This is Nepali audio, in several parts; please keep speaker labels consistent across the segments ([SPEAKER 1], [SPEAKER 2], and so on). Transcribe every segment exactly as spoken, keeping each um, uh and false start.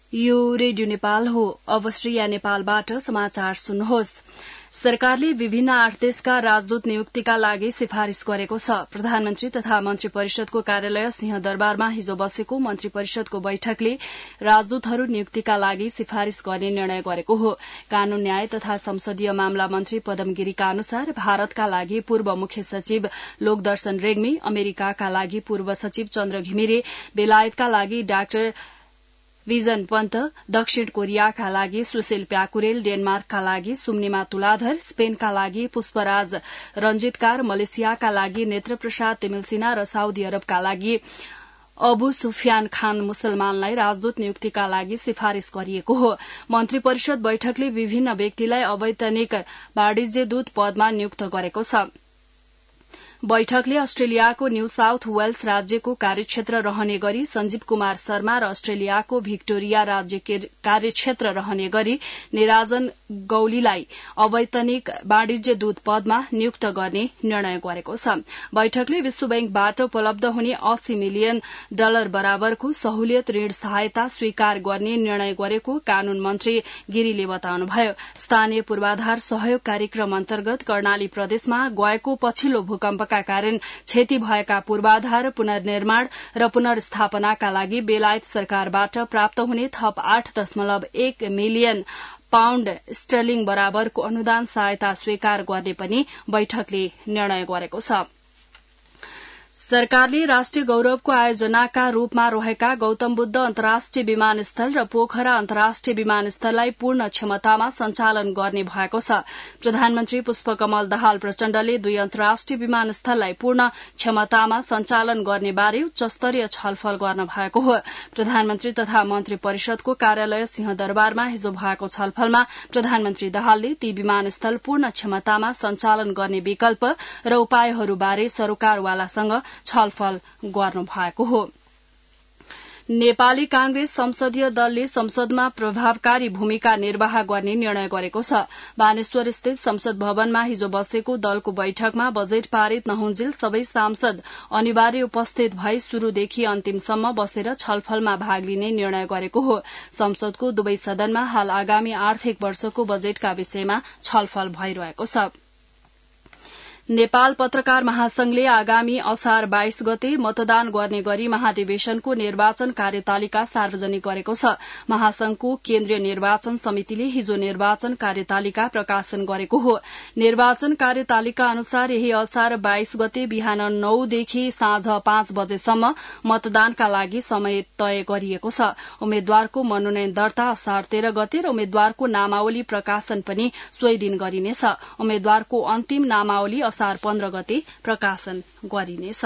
[SPEAKER 1] यो रेडियो नेपाल हो। अवस्थिया नेपालबाट समाचार सुन्नुहोस्। सरकारले विभिन्न आठ देशका राजदूत नियुक्तिका लागि सिफारिश गरेको छ। प्रधानमन्त्री तथा मन्त्री परिषदको कार्यालय सिंहदरबारमा हिजो बसेको मन्त्री परिषदको बैठकले राजदूतहरू नियुक्तिका लागि सिफारिश गर्ने निर्णय गरेको हो। कानून न्याय तथा संसदीय मामला मन्त्री पदम गिरीका अनुसार भारतका लागि पूर्व मुख्य सचिव लोकदर्शन रेग्मी, अमेरिकाका लागि पूर्व सचिव चन्द्र घिमिरे, बेलायतका लागि डाक्टर विजन पन्त, दक्षिण कोरियाका लागि सुशील प्याकुरेल, डेनमार्कका लागि सुम्निमा तुलाधर, स्पेनका लागि पुष्पराज रंजितकार, मलेसियाका लागि नेत्रप्रसाद तिमिलसिना र साउदी अरबका लागि अबु सुफियान खान मुसलमानलाई राजदूत नियुक्तिका लागि सिफारिश गरिएको हो। मन्त्री परिषद बैठकले विभिन्न व्यक्तिलाई अवैतनिक वाणिज्य दूत पदमा नियुक्त गरेको छ। बैठकले अस्ट्रेलियाको न्यू साउथ वेल्स राज्यको कार्यक्षेत्र रहने गरी संजीव कुमार शर्मा र अस्ट्रेलियाको भिक्टोरिया राज्य कार्यक्षेत्र रहने गरी निराजन गौलीलाई अवैतनिक वाणिज्य दूत पदमा नियुक्त गर्ने निर्णय गरेको छ। बैठकले विश्व बैंकबाट उपलब्ध हुने अस्सी मिलियन डलर बराबरको सहुलियत ऋण सहायता स्वीकार गर्ने निर्णय गरेको कानून मन्त्री गिरीले बताउनुभयो। स्थानीय पूर्वाधार सहयोग कार्यक्रम अन्तर्गत कर्णाली प्रदेशमा गएको पछिल्लो भूकम्प का कारण क्षति भएका पूर्वाधार पुनर्निर्माण र पुनर्स्थापनाका लागि बेलायत सरकारबाट प्राप्त हुने थप आठ दशमलव एक मिलियन पाउण्ड स्टर्लिङ बराबरको अनुदान सहायता स्वीकार गर्ने पनि बैठकले निर्णय गरेको छ। सरकारले राष्ट्रिय गौरवको आयोजनाका रूपमा रहेका गौतम बुद्ध अन्तर्राष्ट्रिय विमानस्थल र पोखरा अन्तर्राष्ट्रिय विमानस्थललाई पूर्ण क्षमतामा सञ्चालन गर्ने भएको छ। प्रधानमन्त्री पुष्पकमल दाहाल प्रचण्डले दुई अन्तर्राष्ट्रिय विमानस्थललाई पूर्ण क्षमतामा सञ्चालन गर्ने बारे उच्चस्तरीय छलफल गर्न भएको हो। प्रधानमन्त्री तथा मन्त्री परिषदको कार्यालय सिंहदरबारमा हिजो भएको छलफलमा प्रधानमन्त्री दाहालले ती विमानस्थल पूर्ण क्षमतामा सञ्चालन गर्ने विकल्प र उपायहरूबारे सरोकारवालासँग छलफल गर्नु भएको हो। नेपाली कांग्रेस संसदीय दलले संसदमा प्रभावकारी भूमिका निर्वाह गर्ने निर्णय गरेको छ। बानेश्वर स्थित संसद भवनमा हिजो बसेको दलको बैठकमा बजेट पारित नहुन्जेल सबै सांसद अनिवार्य उपस्थित भई शुरूदेखि अन्तिमसम्म बसेर छलफलमा भाग लिने निर्णय गरेको हो। संसदको दुवै सदनमा हाल आगामी आर्थिक वर्षको बजेटका विषयमा छलफल भइरहेको छ। नेपाल पत्रकार महासंघले आगामी असार बाइस गते मतदान गर्ने गरी महाधिवेशनको निर्वाचन कार्यतालिका सार्वजनिक गरेको छ। महासंघको केन्द्रीय निर्वाचन समितिले हिजो निर्वाचन कार्यतालिका प्रकाशन गरेको हो। निर्वाचन कार्यतालिका अनुसार यही असार बाइस गते बिहान नौदेखि साँझ पाँच बजेसम्म मतदानका लागि समय तय गरिएको छ। उम्मेद्वारको मनोनयन दर्ता असार तेह्र गते र उम्मेद्वारको नामावली प्रकाशन पनि सोही दिन गरिनेछ। उम्मेद्वारको अन्तिम नामावली असार पन्ध्र गते प्रकाशन गरिनेछ।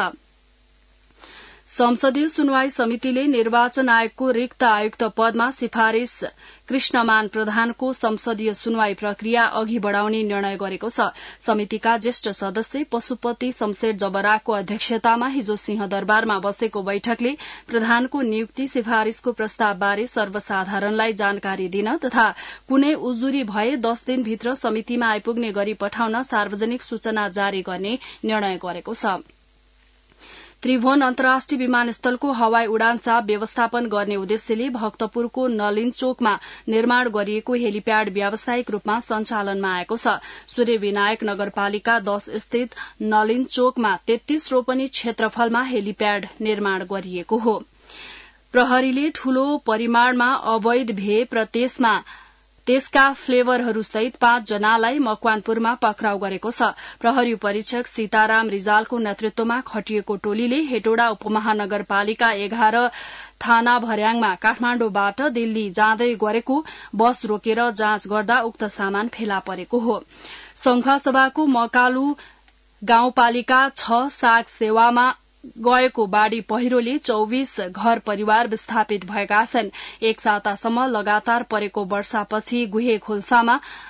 [SPEAKER 1] संसदीय सुनवाई समितिले निर्वाचन आयोगको रिक्त आयुक्त पदमा सिफारिश कृष्णमान प्रधानको संसदीय सुनवाई प्रक्रिया अघि बढ़ाउने निर्णय गरेको छ। समितिका ज्येष्ठ सदस्य पशुपति शमशेर जबराको अध्यक्षतामा हिजो सिंहदरबारमा बसेको बैठकले प्रधानको नियुक्ति सिफारिशको प्रस्तावबारे सर्वसाधारणलाई जानकारी दिन तथा कुनै उजुरी भए दस दिनभित्र समितिमा आइपुग्ने गरी पठाउन सार्वजनिक सूचना जारी गर्ने निर्णय गरेको छ। त्रिभुवन अन्तर्राष्ट्रिय विमानस्थलको हवाई उडान चाप व्यवस्थापन गर्ने उद्देश्यले भक्तपुरको नलिनचोकमा निर्माण गरिएको हेलिप्याड व्यावसायिक रूपमा सञ्चालनमा आएको छ। सूर्य विनायक नगरपालिका दश स्थित नलिनचोकमा तेत्तीस रोपनी क्षेत्रफलमा हेलिप्याड निर्माण गरिएको हो। प्रहरीले ठूलो परिमाणमा अवैध भेप र त्यसमा त्यसका फ्लेभरहरूसहित पाँच जनालाई मकवानपुरमा पक्राउ गरेको छ। प्रहरी परीक्षक सीताराम रिजालको नेतृत्वमा खटिएको टोलीले हेटौडा उपमहानगरपालिका एघार थाना भर्याङमा काठमाण्डुबाट दिल्ली जाँदै गरेको बस रोकेर जाँच गर्दा उक्त सामान फेला परेको हो। संखुवासभाको मकालु गाउँपालिका छ साग सेवामा गएको बाढ़ी पहिरोले चौबीस घर परिवार विस्थापित भएका छन्। एक सातासम्म लगातार परेको वर्षापछि गुहे खोल्सामा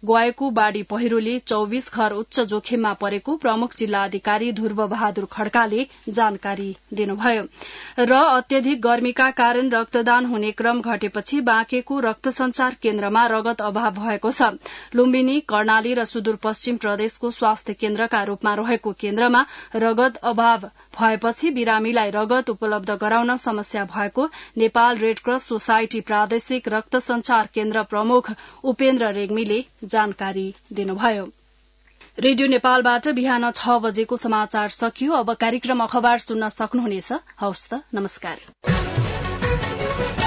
[SPEAKER 1] ग्वाएको बाढ़ी पहिरोले चौविस घर उच्च जोखिममा परेको प्रमुख जिल्ला अधिकारी ध्रुव बहादुर खड्काले जानकारी दिनुभयो। र अत्यधिक गर्मीका कारण रक्तदान हुने क्रम घटेपछि बाँकेको रक्त संचार केन्द्रमा रगत अभाव भएको छ। लुम्बिनी, कर्णाली र सुदूरपश्चिम प्रदेशको स्वास्थ्य केन्द्रका रूपमा रहेको केन्द्रमा रगत अभाव भएपछि बिरामीलाई रगत उपलब्ध गराउन समस्या भएको नेपाल रेडक्रस सोसाइटी प्रादेशिक रक्त संचार केन्द्र प्रमुख उपेन्द्र रेग्मीले जानकारी दिनुभयो। रेडियो नेपालबाट बिहान छ बजेको समाचार सकियो। अब कार्यक्रम अखबार सुन्न सक्नुहुनेछ। हवस् त, नमस्कार।